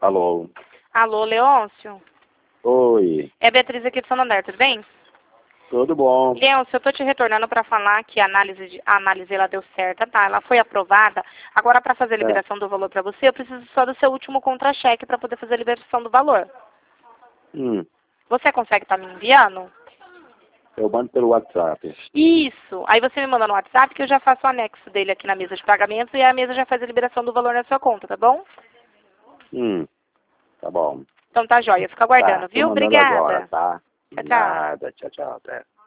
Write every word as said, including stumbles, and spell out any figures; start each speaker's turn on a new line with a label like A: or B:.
A: Alô?
B: Alô, Leôncio?
A: Oi.
B: É a Beatriz aqui de São André, tudo bem?
A: Tudo bom?
B: Leôncio, eu tô te retornando para falar que a análise, de, a análise ela deu certo, tá? Ela foi aprovada. Agora, para fazer a liberação do valor para você, eu preciso só do seu último contra-cheque para poder fazer a liberação do valor.
A: Hum,
B: Você consegue estar me enviando?
A: eu mando pelo WhatsApp.
B: Isso. Aí você me manda no WhatsApp que eu já faço o anexo dele aqui na mesa de pagamentos e a mesa já faz a liberação do valor na sua conta, tá bom?
A: Hum, tá bom.
B: Então tá jóia, fica aguardando,
A: Tá, tô
B: viu?
A: mandando agora,
B: Obrigada.
A: tá?
B: Tchau, tchau.
A: Nada, tchau, tchau, até.